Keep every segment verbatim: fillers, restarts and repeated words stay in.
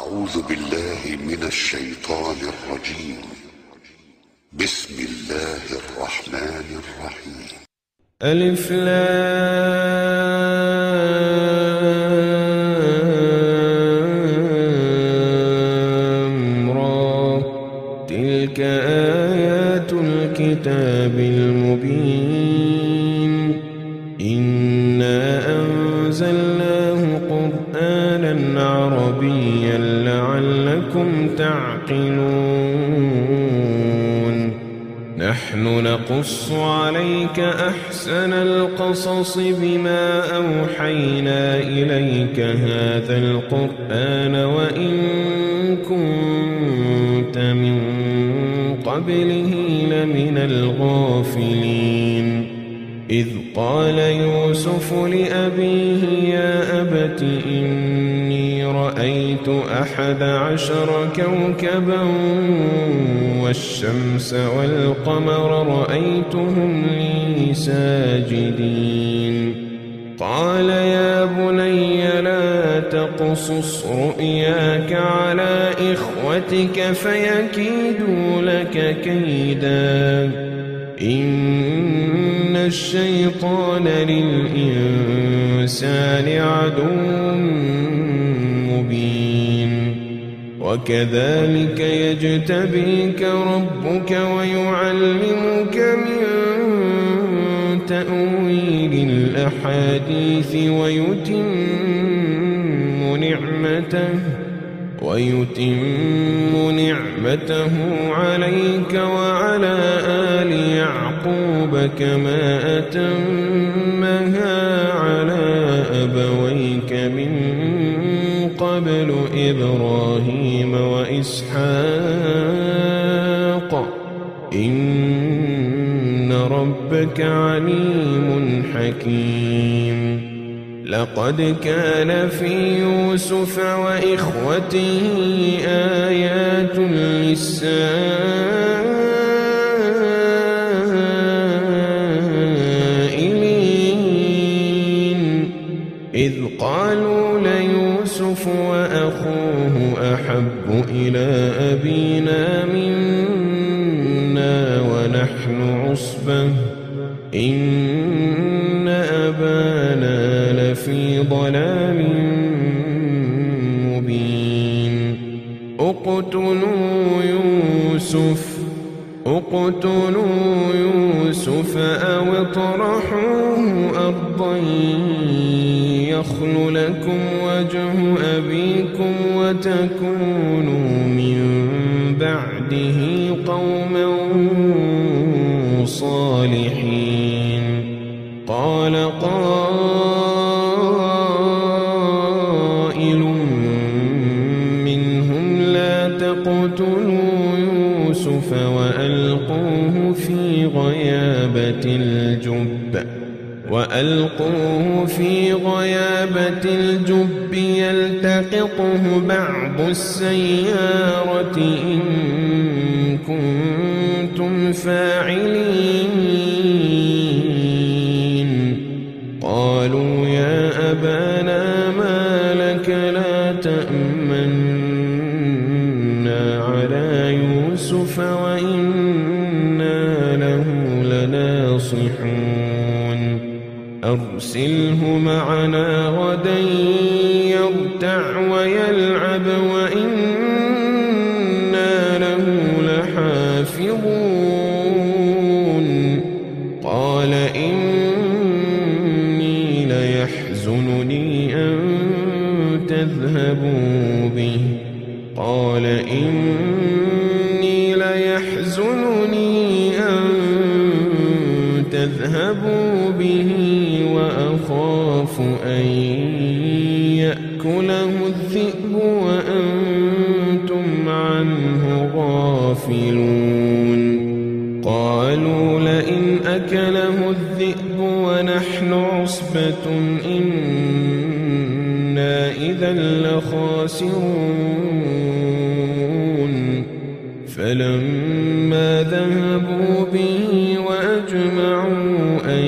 أعوذ بالله من الشيطان الرجيم. بسم الله الرحمن الرحيم. ألف لام را، تلك آيات الكتاب المبين. إنا أنزلناه قرآنا عربيا لعلكم تعقلون. نحن نقص عليك أحسن القصص بما أوحينا إليك هذا القرآن وإن كنت من قبله لمن الغافلين. إذ قال يوسف لأبيه يا أبت إني رأيت أحد عشر كوكبا والشمس والقمر رأيتهم لي ساجدين. قال يا بني لا تقصص رؤياك على إخوتك فيكيدوا لك كيدا، إن الشيطان للإنسان عدو مبين. وكذلك يجتبيك ربك ويعلمك من تأويل الأحاديث ويتم نعمته ويتم نعمته عليك وعلى آل يعقوب كما أتمها على أبويك من قبل إبراهيم وإسحاق إن ربك عليم حكيم. لقد كان في يوسف وإخوته آيات للسائلين إذ قالوا ليوسف وأخوه أحب إلى أبينا منا ونحن عصبة إن أبانا لفي ضلال مبين. اقتلوا يوسف اقتلوا يوسف أو اطرحوه أرضا يخل لكم وجه أبيكم وتكونوا من بعده قوما صالحين. قال قائل منهم لا تقتلوا يوسف وألقوه في غيابة الجب وألقوه في غيابة الجب يلتقطه بعض السيارة إن كنتم فاعلين. قالوا يا أبانا ما لك لا تأمنا على يوسف وإنا له لناصحون. أرسله معنا غدا يرتع ويلعب وإنا له لحافظون. قال إني ليحزنني أن تذهبوا به قال إني ليحزنني أن تذهبوا به وأخاف أن يأكله الذئب وأنتم عنه غافلون. قالوا لئن أكله الذئب ونحن عصبة إنا إذا لخاسرون. فلما ذهبوا به وأجمعوا أن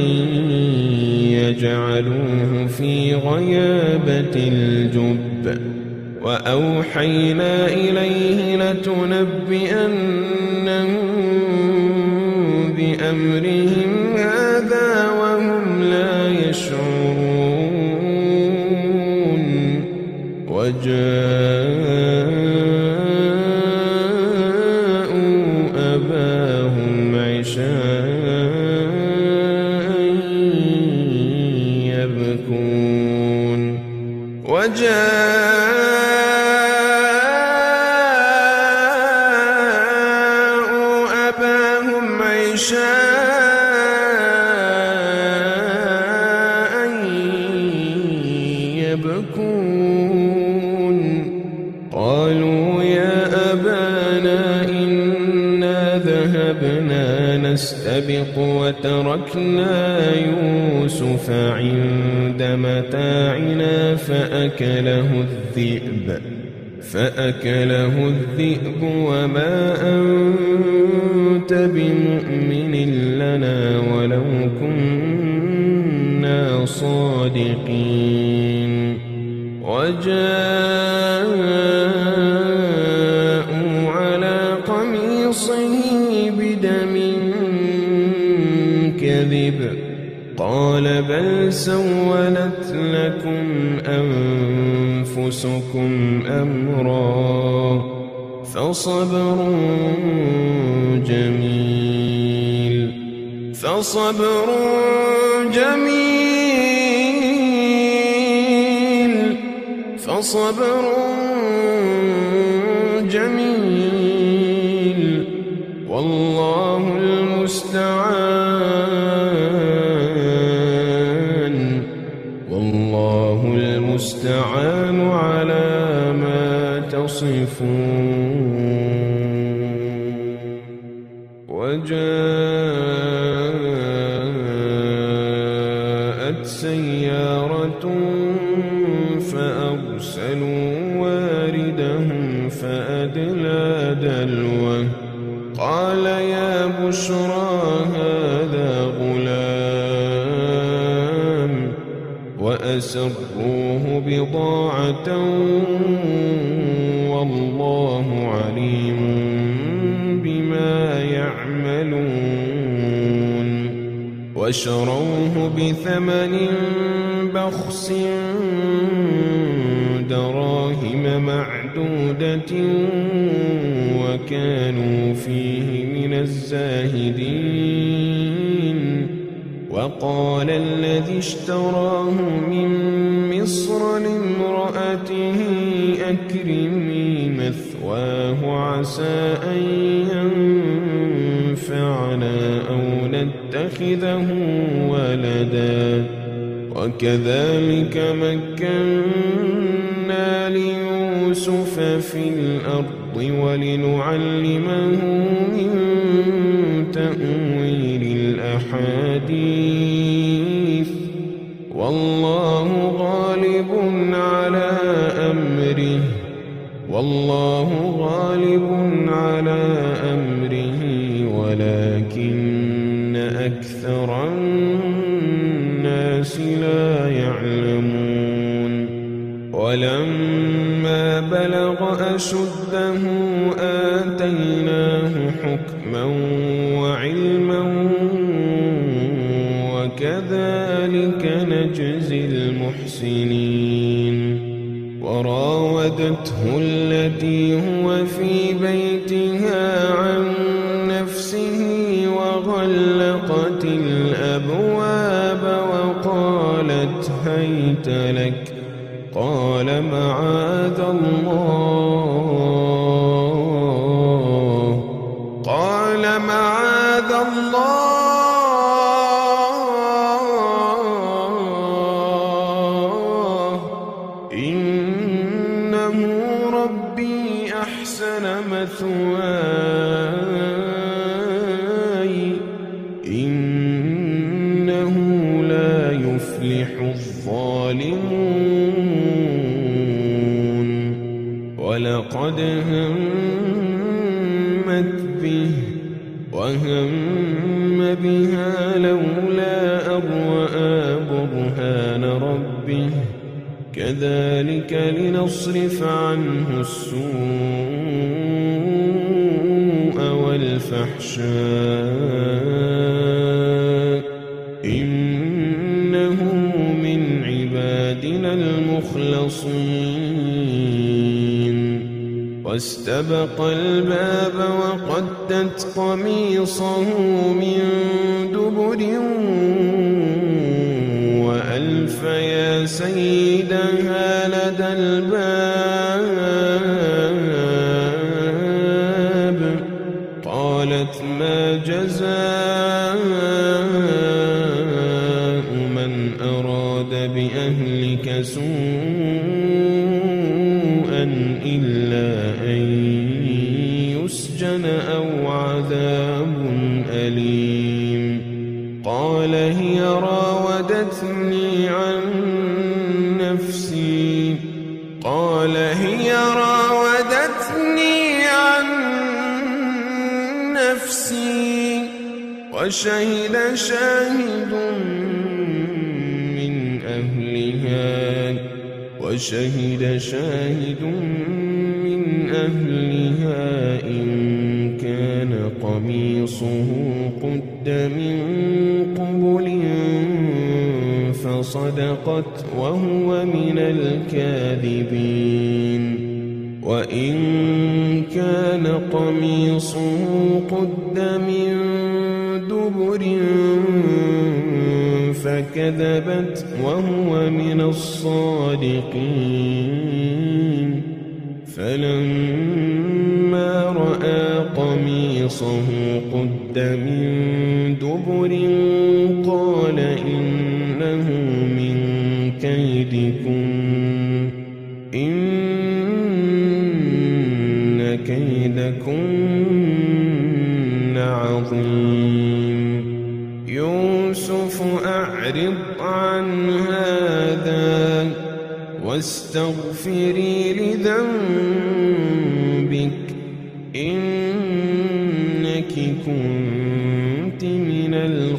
يجعلوه في غيابة الجب وأوحينا إليه لتنبئنهم بأمرهم هذا وهم لا يشعرون وجاءوا أباهم عشاء يبكون وجاءوا أباهم عشاء يبكون قالوا يا أبانا إنا ذهبنا نستبق وتركنا يوسف عند متاعنا فأكله الذئب فأكله الذئب وما أنت بمؤمن لنا ولو كنا صادقين وجاءوا على قميصه بدم كذب قال بل سولت لكم أنفسكم أمرا فصبر جميل فصبر جميل فصبر جميل والله المستعان والله المستعان على ما تصفون وجاءت سيارة فأرسلوا واردهم فأدلى دلوه قال يا بشرى هذا غلام وأسروه بضاعة والله عليم بما يعملون وشروه بثمن بخس دراهم معدودة وكانوا فيه من الزاهدين وقال الذي اشتراه من مصر لامرأته أكرمي مثواه عسى أن ينفعنا أو نتخذه ولدا وكذلك مكنا ليوسف في الأرض ولنعلمه من تأويل الأحاديث والله غالب على أمره والله غالب على أمره ولكن أكثر الناس لا يعلمون ولما بلغ أشده آتيناه حكما وعلما وكذلك نجزي المحسنين وراودته التي هو في بيتها عن نفسه وغلقت الأبواب وقالت هيت لك قال معاذ الله قال معاذ الله إنه ربي أحسن مثواي إنه لا يفلح الظالمون ولقد همت به وهم بها لولا أن رأى برهان ربه كذلك لنصرف عنه السوء والفحشاء إنه من عبادنا المخلصين واستبق الباب وقدت قميصه من دبر وألف يا سيدها لدى الباب قالت ما جزاء من أراد بأهلك سوءا إلا أن يسجن أو عذاب أليم قال هي راودتني عن نفسي قال هي راودتني عن نفسي وشهد شاهد من أهلها وشهد شاهد من أهلها إن كان قميصه قد من قبل فصدقت وهو من الكاذبين وإن كان قميصه قد من دبر فكذبت وهو من الصادقين فلما رأى قميصه قد من دبر قال إنه من كيدكم إن كيدكن عظيم يوسف أعرض عن هذا واستغفري لذنبك إنك كنت من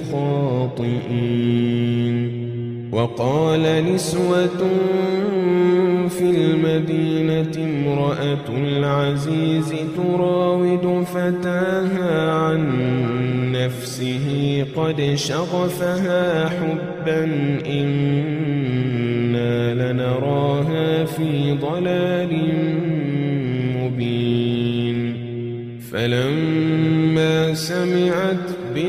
الخاطئين وقال نسوة في المدينة امرأة العزيز تراود فتاها عن نفسه قد شغفها حبا إنا لنراها في ضلال مبين فلما سمعت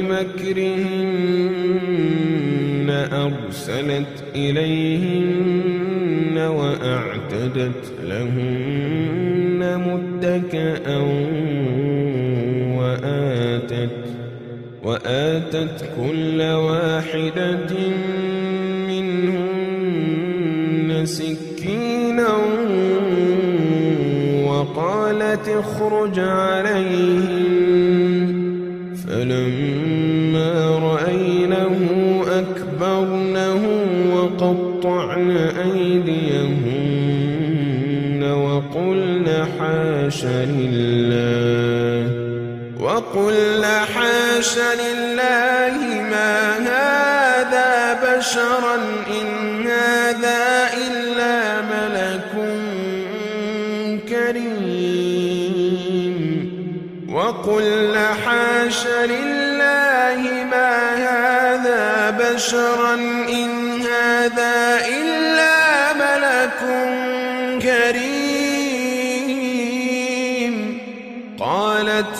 بمكرهن أرسلت إليهن وأعتدت لهن متكئا وآتت وآتت كل واحدة منهن سكينا وقالت اخرج عليهن فلما رأينه أكبرنه وقطعن أيديهن وقلن حاش لله وقلن حاش لله ما هذا بشرا إن هذا إلا ملك كريم وقلن حاش لله ما هذا بشرا إن هذا إلا ملك كريم قالت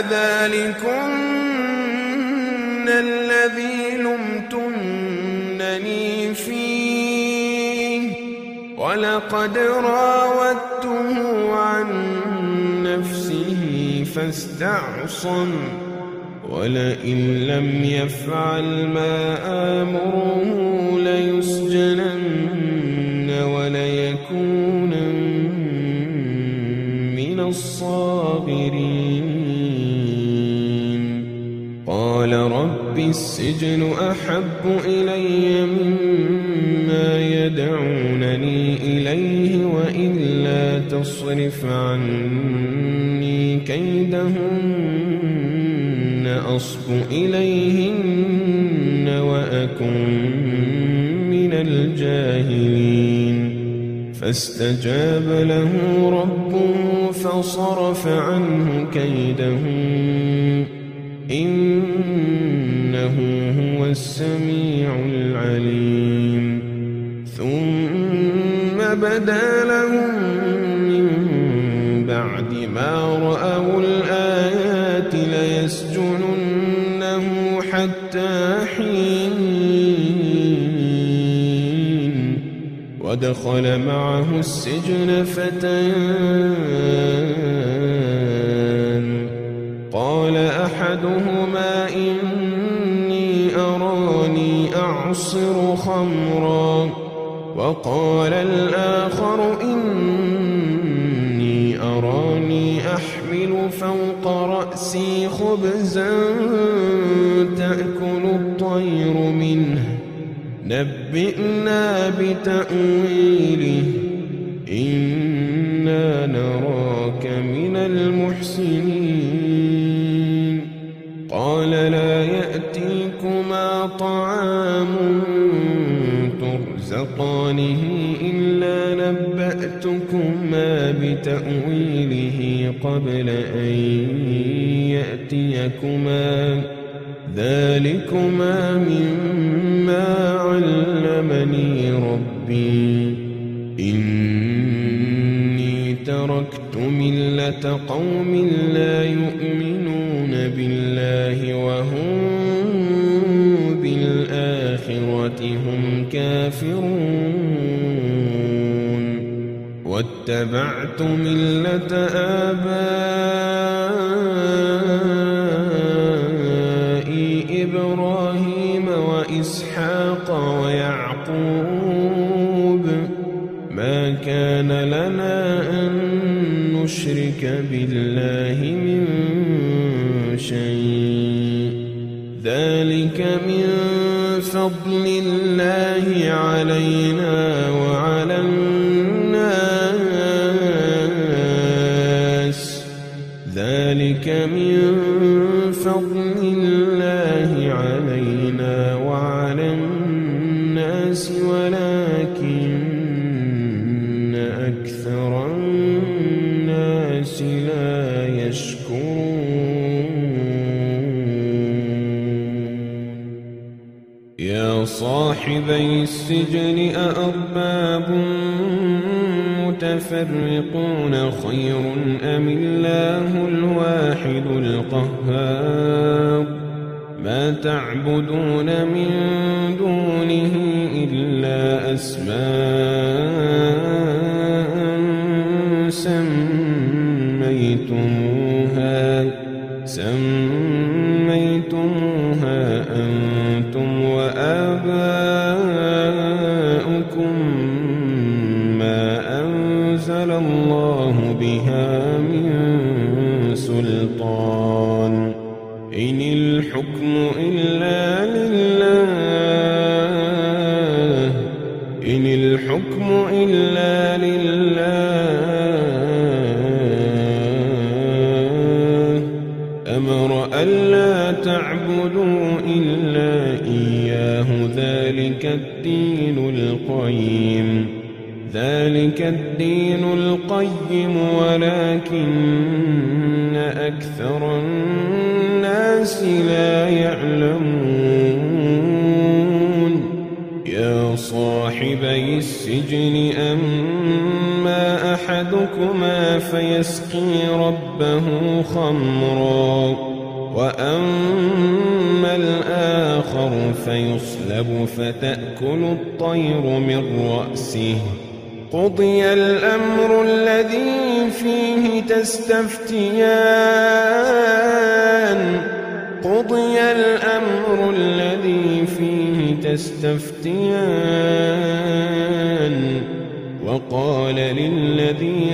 فذلكن الذي لمتنني فيه ولقد راودته عن نفسه فاستعصم ولئن لم يفعل ما آمره ليسجنن وليكونن من الصاغرين قال رب السجن أحب إلي مما يدعونني إليه وإلا تصرف عني كيدهن أصب إليهن وأكن من الجاهلين فاستجاب له ربه فصرف عنه كيدهم إنه هو السميع العليم ثم بدا لهم من بعد ما رأوا الآيات ليسجننه حتى حين ودخل معه السجن فتيان قال أحدهما إني أراني أعصر خمرا وقال الآخر إني أراني أحمل فوق رأسي خبزا تأكل الطير منه نبئنا بتأويله إنا نراك من المحسنين قال لا يأتيكما طعام ترزقانه إلا نبأتكما بتأويله قبل أن يأتيكما ذلكما مما علمني ربي إني تركت ملة قوم لا يؤمنون بالله وهم بالآخرة هم كافرون واتبعت ملة آبائي إبراهيم وإسحاق ويعقوب ما كان لنا أن نشرك بالله من شيء ذلك من فضل الله علينا وعلى الناس ذلك من فضل الله علينا وعلى الناس ولكن أكثر الناس لا يشكرون يا صاحبي السجن أأرباب متفرقون خير أم الله الواحد القهار ما تعبدون من دونه إلا أسماء سميتموها سميتموها أنتم وآباؤكم ما أنزل الله بها من سلطان إن الحكم إلا لله إن الحكم إلا لله أمر ألا تعبدوا إلا إياه ذلك الدين القيم ذلك الدين القيم ولكن أكثر الناس لا يعلمون يا صاحبي السجن أما أحدكما فيسقي ربه خمرا وأما الآخر فيصلب فتأكل الطير من رأسه قضي الأمر الذي فيه تستفتيان قضي الأمر الذي فيه تستفتيان وقال للذي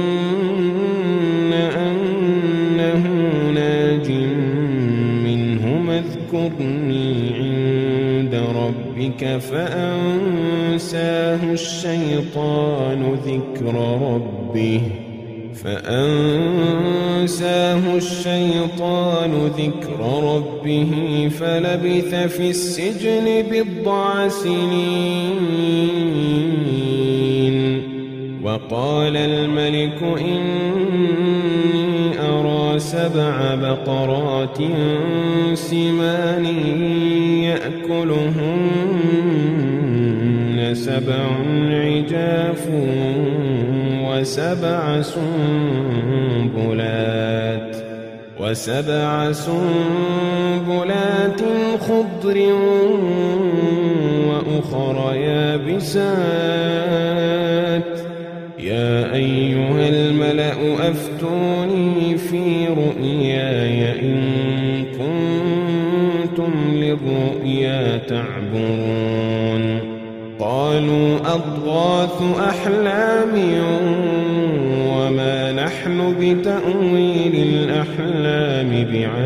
ظن أنه ناج منه اذكرني عند ربك فأنساه الشيطان ذكر ربه فأنساه الشيطان ذكر ربه فلبث في السجن بضع سنين وقال الملك إني أرى سبع بقرات سمان يأكلهن سبع عجاف وسبع سنبلات وسبع سنبلات خضر وأخر يابسات يا أيها الملأ أفتوني في رؤياي إن كنتم للرؤيا تعبرون قالوا أضغاث أحلام وما نحن بتأويل الأحلام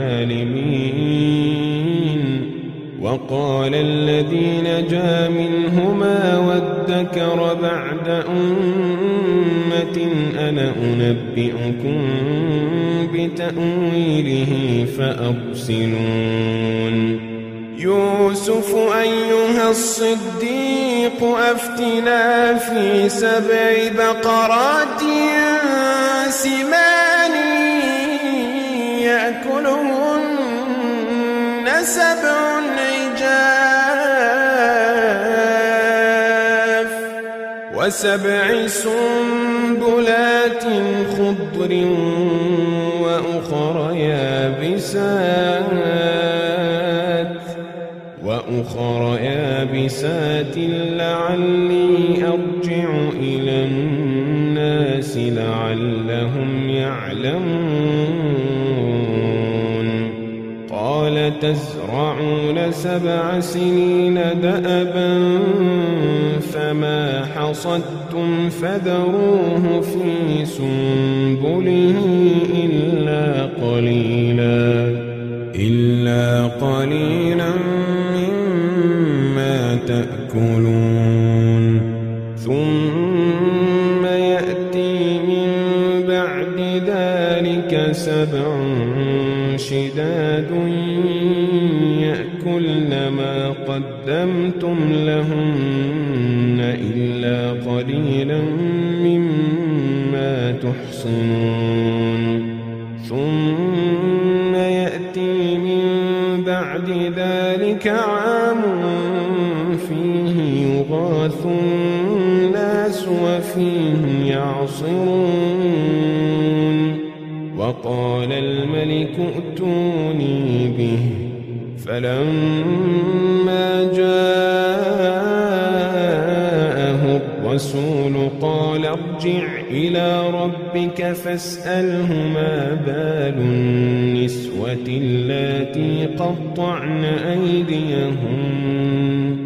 بعالمين وقال الذي نجا منهما وادكر بعد أمة أنا أنبئكم بتأويله فأرسلون يوسف أيها الصديق أفتنا في سبع بقرات سمان يأكلهن سبع عجاف وسبع سنبلات خضر وأخر يابسات وأخر يابسات لعلي أرجع إلى الناس لعلهم يعلمون قال تزرعون سبع سنين دأبا فما حصدتم فذروه في سنبله إلا قليلا إلا قليلا مما تأكلون ثم يأتي من بعد ذلك سبع شداد يأكلن ما قدمتم لهن إلا قليلا مما تحصنون ثم يأتي من بعد ذلك عام فيه يغاث الناس وفيه يعصرون وقال الملك ائتوني به فلما جاءه الرسول قال ارجع إلى ربك فاسأله ما بال النسوة اللاتي قطعن أيديهن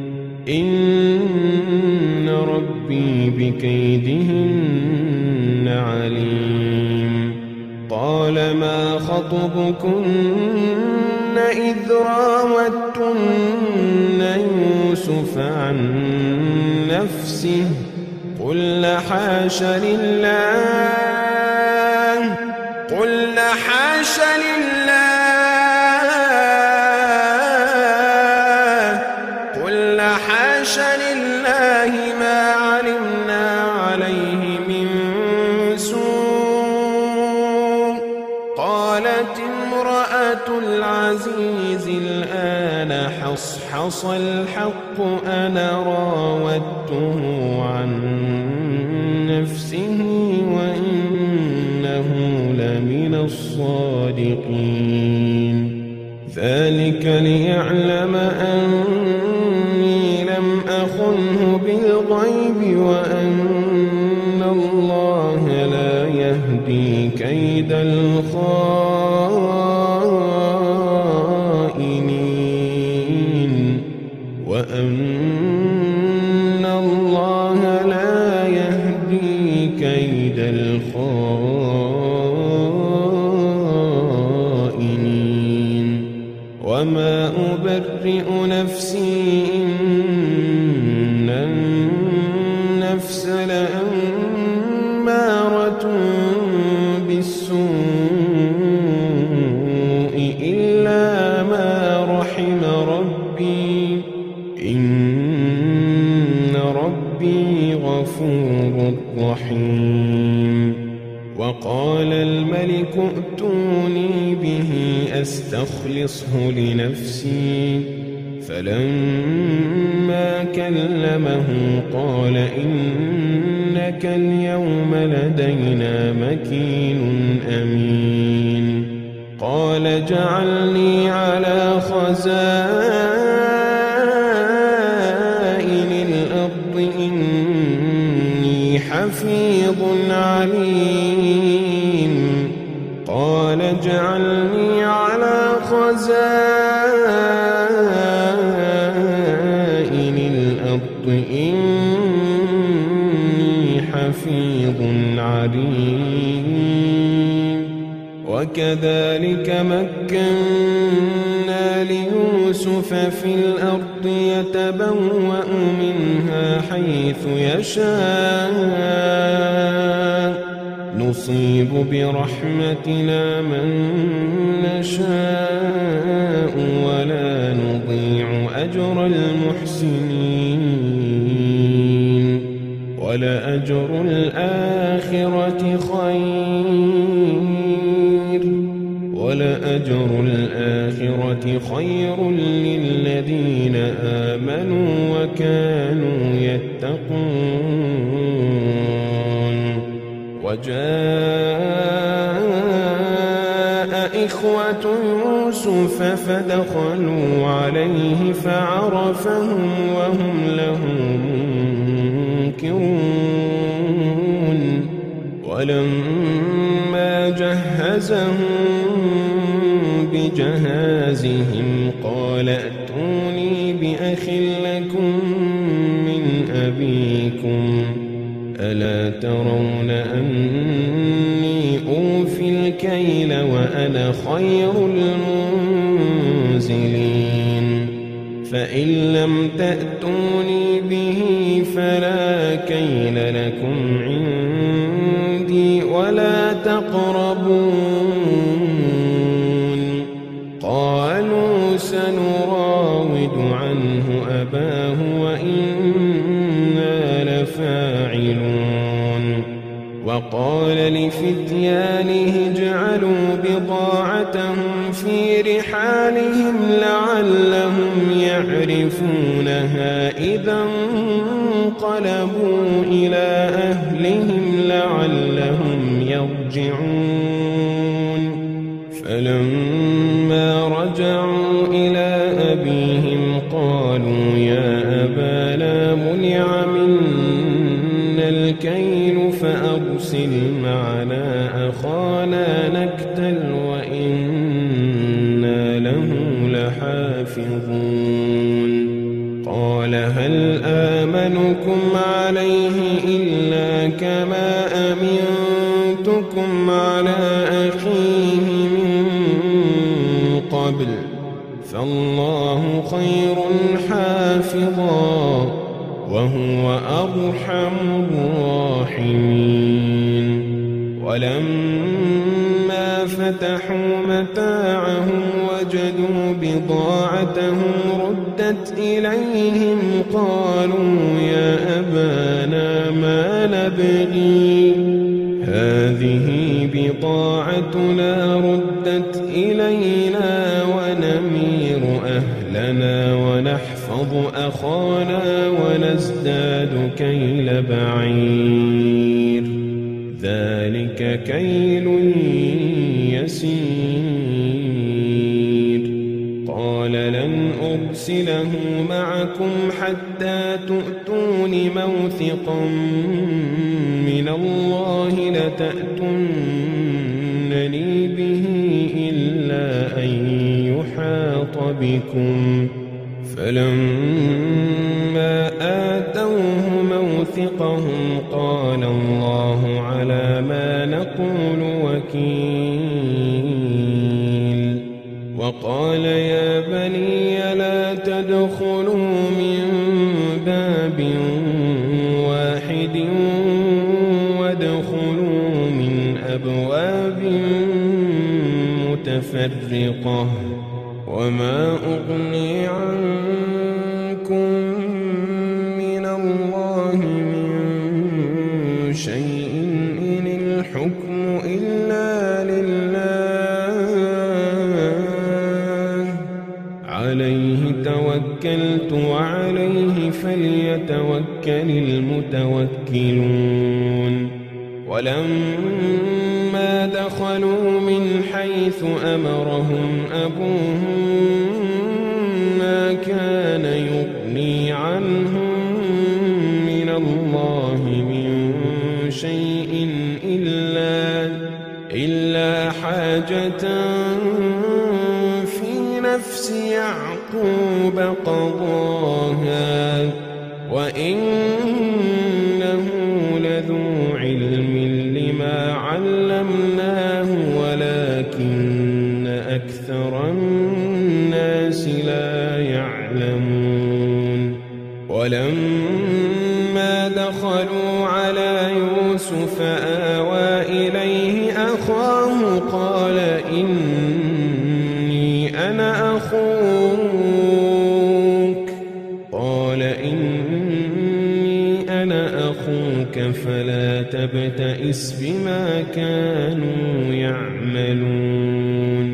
إن ربي بكيدهن عليم قال ما خطبكن إذ راوتن يوسف عن نفسه قلنا حاش لله قلنا حاش لله قلنا حاش لله ما علمنا عليه من سوء قالت امرأة العزيز الآن حصحص الحق أنا راودته عن نفسه وإنه لمن الصادقين ذلك ليعلم أني لم أخنه بالغيب وأن الله لا يهدي كيد الخائنين وأن الله لا يهدي كيد الخائنين وما أبرئ نفسي إن النفس لأمارة بالسوء إلا ما رحم ربي إن ربي غفور رحيم الملك ائتوني به أستخلصه لنفسي. فلما كلمه قال إنك اليوم لدينا مكين أمين. قال اجعلني على خزائن الأرض إني حفيظ عليم. قال اجعلني على خزائن الأرض إني حفيظ عليم. وكذلك مكنا ليوسف في الأرض يتبوأ منها حيث يشاء نصيب برحمتنا من نشاء ولا نضيع أجر المحسنين. ولأجر الآخرة خير ولأجر الآخرة خير للذين آمنوا وكانوا يتقون. وجاء إخوة يوسف فدخلوا عليه فعرفهم وهم له منكرون. ولما جهزهم بجهازهم قال ائتوني بأخ لكم من أبيكم ألا ترون أني أوفي الكيل وأنا خير المنزلين. فإن لم تأتوني به فلا كيل لكم عندي ولا تقربون. قالوا سنراود عنه أباه وإنا لفاعلون. وقال لفتيانه اجعلوا بضاعتهم في رحالهم لعلهم يعرفونها إذا انقلبوا إلى أهلهم لعلهم يرجعون. فلما رجعوا إلى أبيهم قالوا يا أبانا منع منا الكيل فأرسل معنا أخانا نكتل وإنا له لحافظون. قال هل آمنكم عليه إلا كما أمنتكم على أخيه من قبل فالله خير حافظا وهو أرحم الراحمين. ولما فتحوا متاعهم وجدوا بضاعتهم ردت إليهم قالوا يا أبانا ما نبغي هذه بضاعتنا ردت إلينا ونمير أهلنا ونحفظ أخانا ونزداد كيل بعير ذلك كيل يسير. قال لن أرسله معكم حتى تؤتون موثقا من الله لتأتونني به إلا أن يحاط بكم. فلما آتوه موثقهم قال الله على ما نقول وكيل. وقال يا بني لا تدخلوا من باب واحد وادخلوا من أبواب متفرقة وما أغني عنكم من الله من شيء إن الحكم إلا المتوكلون ولما دخلوا من حيث أمرهم أبوهم ما كان يغني عنهم من الله من شيء إلا, إلا حاجة في نفس يعقوب قضاها وإنه لذو علم لما علمناه ولكن أكثر الناس لا يعلمون ولما دخلوا على يوسف آوى إليه أخاه قال إني أنا أخوك قال إني أنا أخوك فلا تبتئس بما كانوا يعملون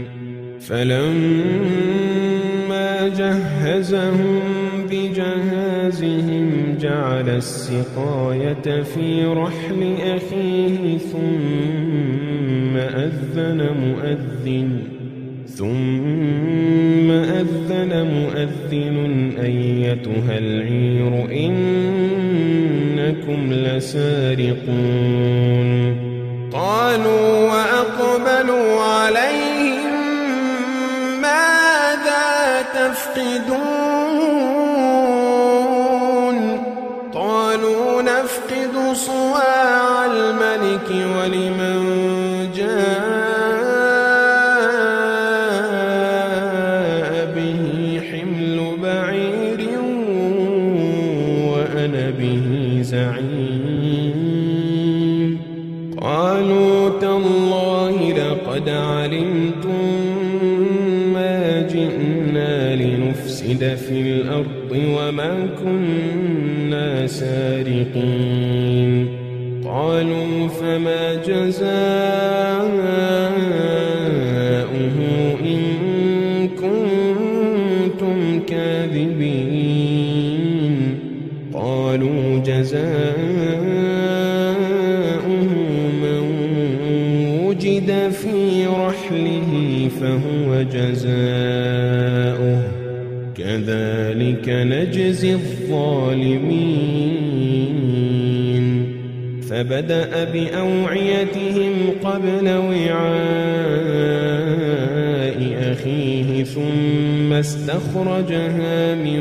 فلما جهزهم بجهازهم جعل السقاية في رحل أخيه ثم أذن مؤذن ثم أذن مؤذن أيتها العير إنكم لسارقون قالوا وأقبلوا عليهم ماذا تفقدون قالوا نفقد صواع الملك ولمن جاء به حمل بعير وأنا به زعيم قالوا تالله لقد علمتم ما جئنا لنفسد في الأرض وما كنا سارقين قالوا فما جزاؤه إن كنتم كاذبين قالوا جزاؤه من وجد في رحله فهو جزاؤه كذلك نجزي الظالمين فبدأ بأوعيتهم قبل وعاء أخيه ثم استخرجها من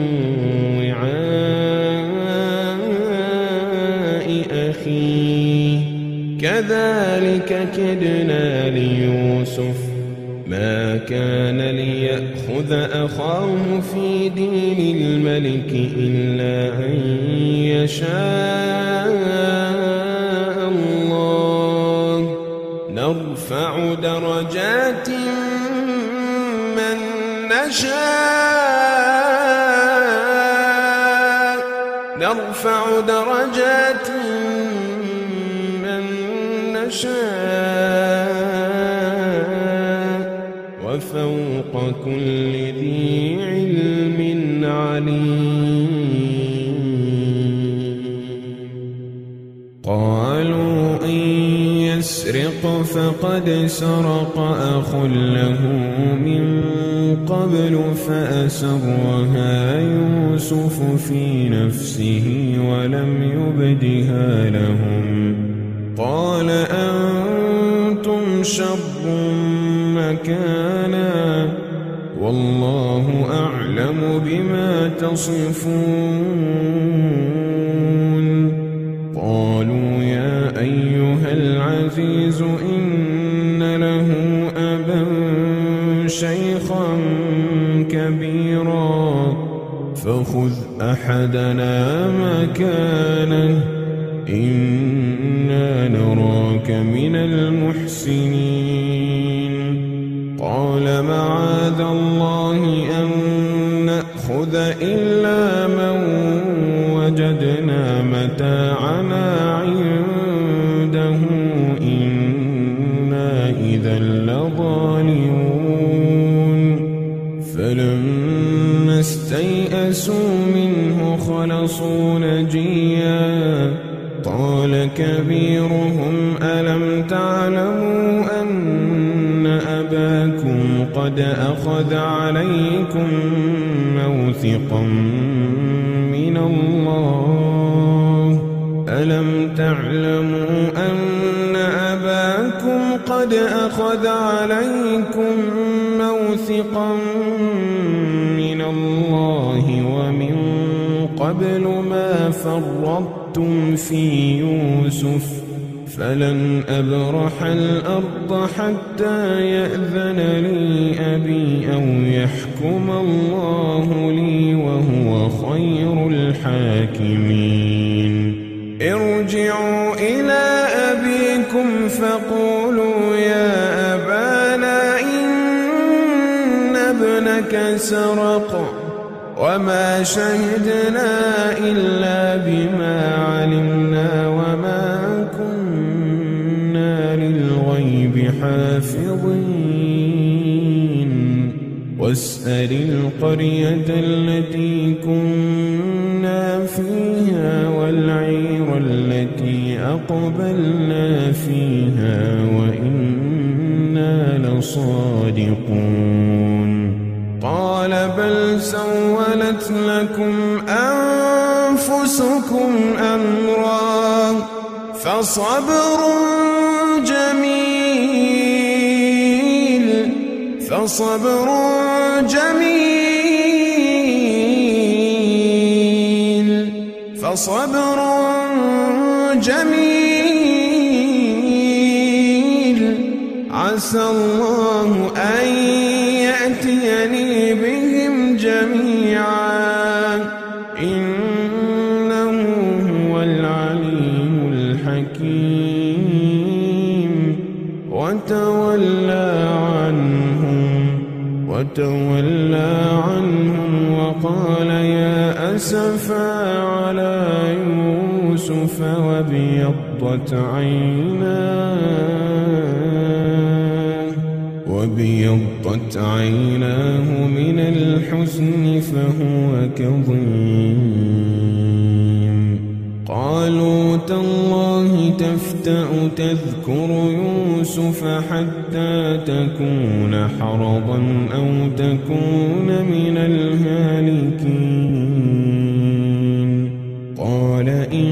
وعاء أخيه كذلك كدنا ليوسف ما كان ليأخذ أخاه في دين الملك إلا أن يشاء الله نرفع درجات من نشاء نرفع درجات من نشاء وفوق كل ذي علم عليم قالوا إن يسرق فقد سرق أخ له من قبل فأسرها يوسف في نفسه ولم يبدها لهم قال أنتم شر مكانا والله أعلم بما تصفون قالوا يا أيها العزيز إن له أبا شيخا كبيرا فخذ أحدنا مكانه إنا نراك من المحسنين قال معاذ الله أن نأخذ إلا من وجدنا متاعنا عنده إنا إذا لظالمون فلما استيئسوا منه خلصوا نجيا قال كبيرهم ألم تعلموا أن أباكم قد أخذ عليكم موثقا من الله ألم تعلموا أن أباكم قد أخذ عليكم موثقا من الله ومن قبل ما فرطتم في يوسف فلن أبرح الأرض حتى يأذن لي أبي أو يحكم الله لي وهو خير الحاكمين ارجعوا إلى أبيكم فقولوا يا أبانا إن ابنك سرق وما شهدنا إلا بما علمنا وما كنا للغيب حافظين واسأل القرية التي كنا فيها والعير التي أقبلنا فيها وإنا لصادقون قال بل سولت لكم أنفسكم أمرا فصبر جميل فصبر جميل فصبر جميل عسى الله أن يأتيني بهم جميعا إنه هو العليم الحكيم وتولى عنهم وتولى عنهم وقال يا أسفا على يوسف وابيضت عيناه وابيضت عيناه من الحزن فهو كظيم قالوا تالله تفتأ تذكر يوسف حتى تكون حرضا أو تكون من الهالكين قال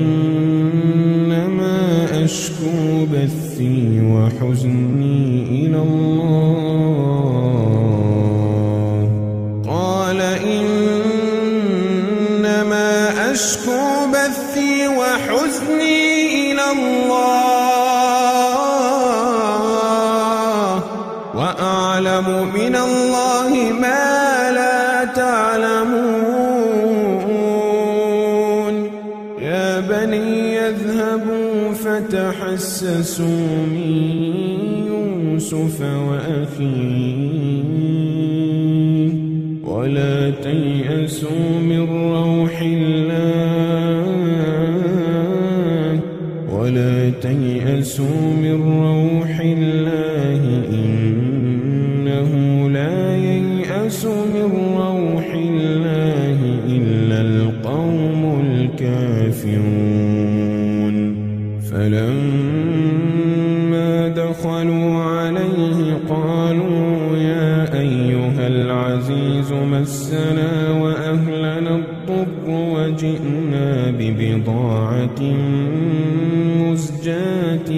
إنما أشكو بثي وحزني إلى الله قال إنما أشكو بثي وحزني إلى الله وأعلم من الله ما لا تعلمون يا بني اذهبوا فتحسسوا من يوسف وأخيه ولا تيأسوا من روح الله ولا تيأسوا من روح الله إنه لا ييأس من روح الله إلا القوم الكافرون فلما دخلوا عليه قالوا يا أيها العزيز مسنا وأهلنا الضر وجئنا ببضاعة مزجاة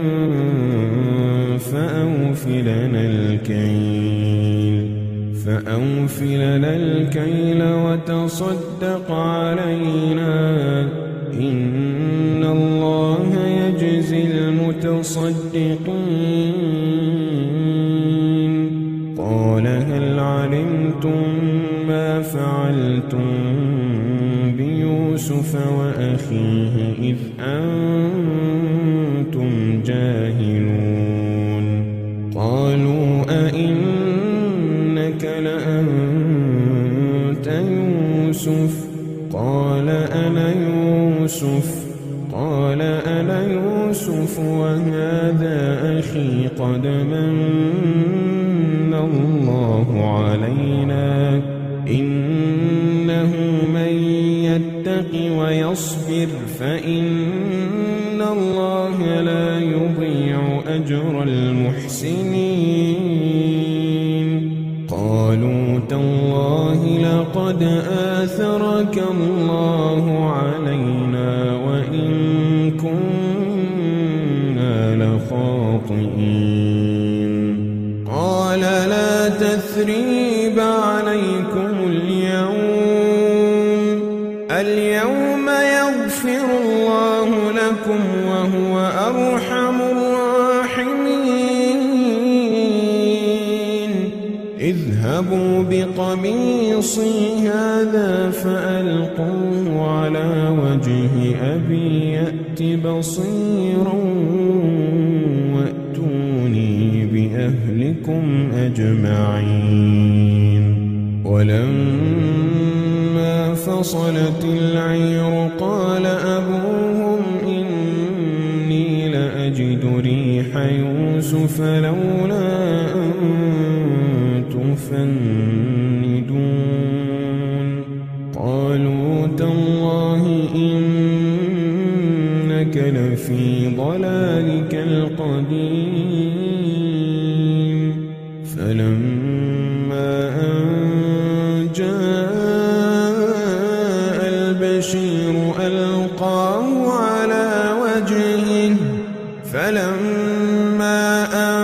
فأوفلنا الكيل فأوفلنا الكيل وتصدق علينا إن الله يجزي المتصدقين قال هل علمتم ما فعلتم بيوسف وأخيه إذ أنتم جاهلون قالوا أئنك لأنت يوسف قال أنا يوسف قال أنا يوسف وهذا أخي قد من الله علينا إن يتق ويصبر فإن الله لا يضيع أجر المحسنين. قالوا تالله لقد آثرك الله علينا وإن كنا لخاطئين. قال لا تثريب عليكم اليوم اليوم يغفر الله لكم وهو أرحم الراحمين. اذهبوا بقميصي هذا فألقوه على وجه أبي يأت بصيرا وأتوني بأهلكم أجمعين. ولما فصلت العير قال أبوهم إني لأجد ريح يوسف لولا أن تفندون. قالوا تالله إنك لفي ضلالك القديم. فلما أن جاء البشير ألقاه على وجهه فلما أن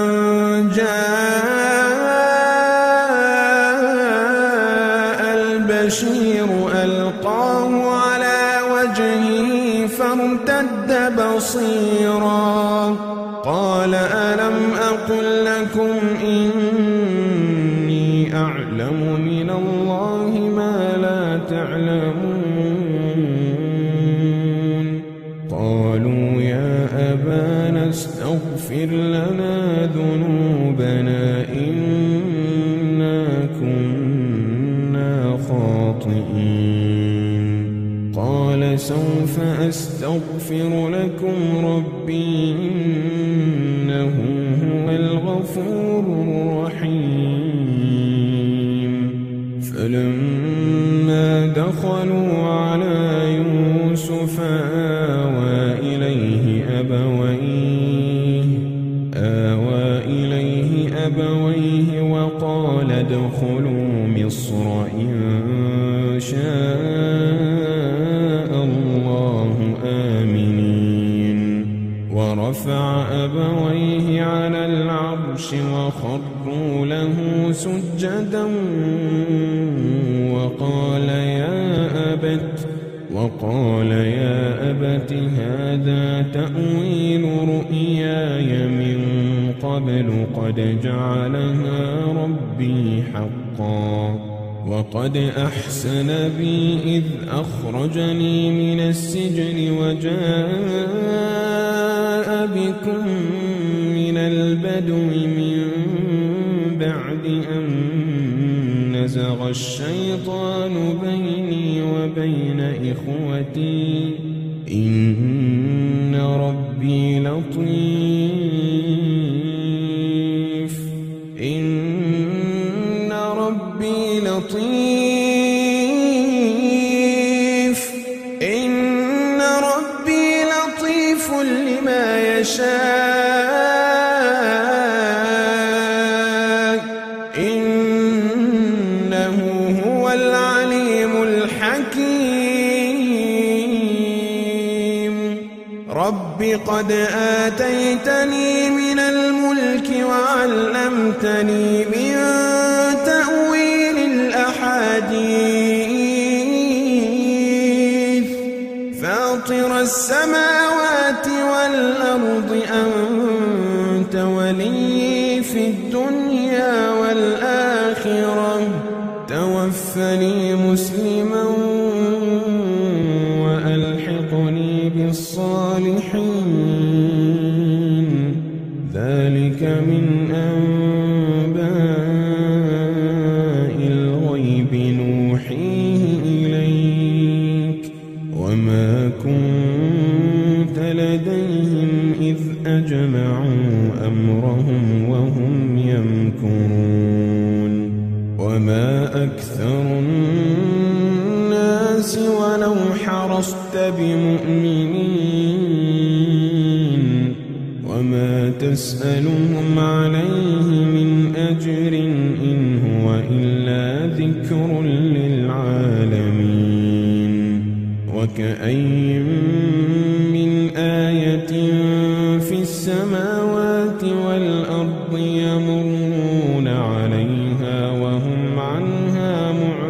جاء البشير ألقاه على وجهه فارتد بصيرا قال ألم أقل لكم إني أعلم من الله ما لا تعلمون. قالوا يا أبانا استغفر لنا ذنوبنا إنا كنا خاطئين. قال سوف أستغفر لكم ربي إنه هو الغفور الرحيم. فلما دخلوا على يوسف آوى إليه أبويه آوى إليه أبويه وقال ادخلوا مصر إن شاء الله آمنين. ورفع أبويه على العرش وخروا له سجدا وقال يا أبت وقال يا أبت هذا تأويل رؤياي من قبل قد جعلها ربي حقا وقد أحسن بي إذ أخرجني من السجن وجاء بكم من البدو من بعد أن نزغ الشيطان بيني وبين إخوتي إن ربي لطيف إن ربي لطيف إن ربي لطيف لما يشاء إنه هو العليم الحكيم. رب قد آتيتني من الملك وعلمتني من تأويل الأحاديث فاطر السماوات والأرض أنت ولي في الدنيا والآخرة توفني مسلما وألحقني بالصالحين. ذلك من أنباء الغيب نوحيه إليك وما كنت لديهم إذ أجمعوا أمرهم وهم يمكرون. وما أكثر الناس ولو حرصت لست بمؤمنين وما تسألهم عليه من أجر إن هو إلا ذكر للعالمين. وكأي من آية في السماوات والأرض يمرون عليها وهم عنها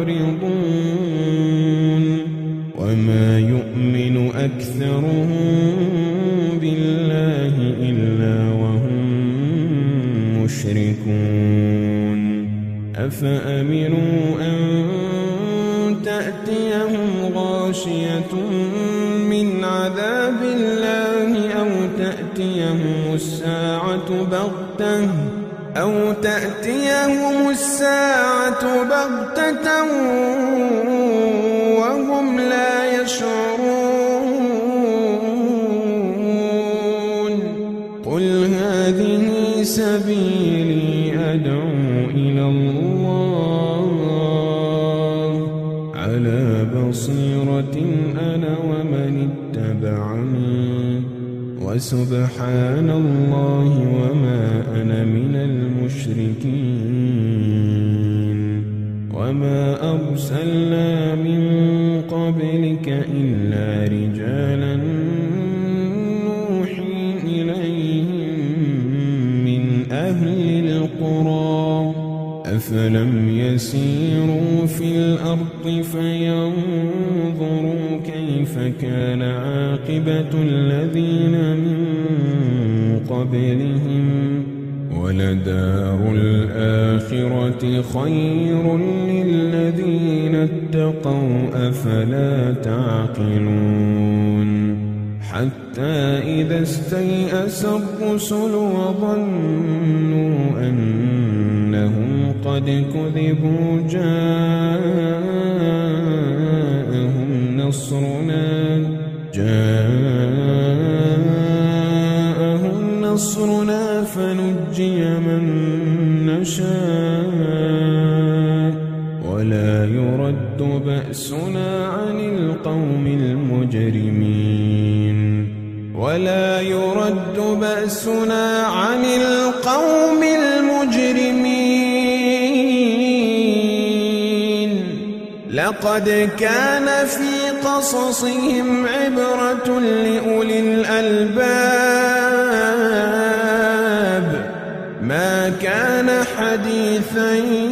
معرضون وما يؤمن أكثرهم بالله إلا وهم مشركون. أفأمنوا أن تأتيهم غاشية من عذاب الله أو تأتيهم الساعة بغتة أو تأتيهم الساعة بغتة وهم لا يشعرون. قل هذه سبيلي أدعو إلى الله على بصيرة أنا ومن اتبعني وسبحان الله وما أنا من المشركين. وما أرسلنا من قبلك إلا رجالا نوحي إليهم من أهل القرى أفلم يسيروا في الأرض فينظروا كيف كان عاقبة الذين من قبلهم ولدار الآخرة خير للذين اتقوا أفلا تعقلون. حتى إذا استيأس الرسل وظنوا أنهم قد كذبوا جاءهم نصرنا جاءهم نصرنا فنجي من نشاء ولا يرد بأسنا عن القوم المجرمين ولا يرد بأسنا عن القوم المجرمين. لقد كان في قصصهم عبرة لأولي الألباب ما كان حديثا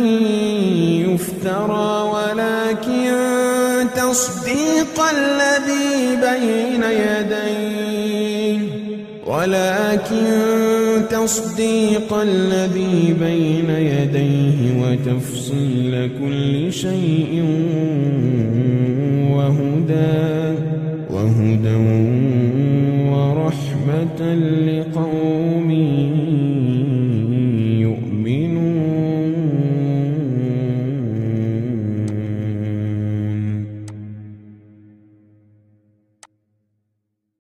يفترى ولكن تصديق الذي بين يديه ولكن تصديق الذي بين يديه وتفصيل كل شيء وهدى وهدى ورحمة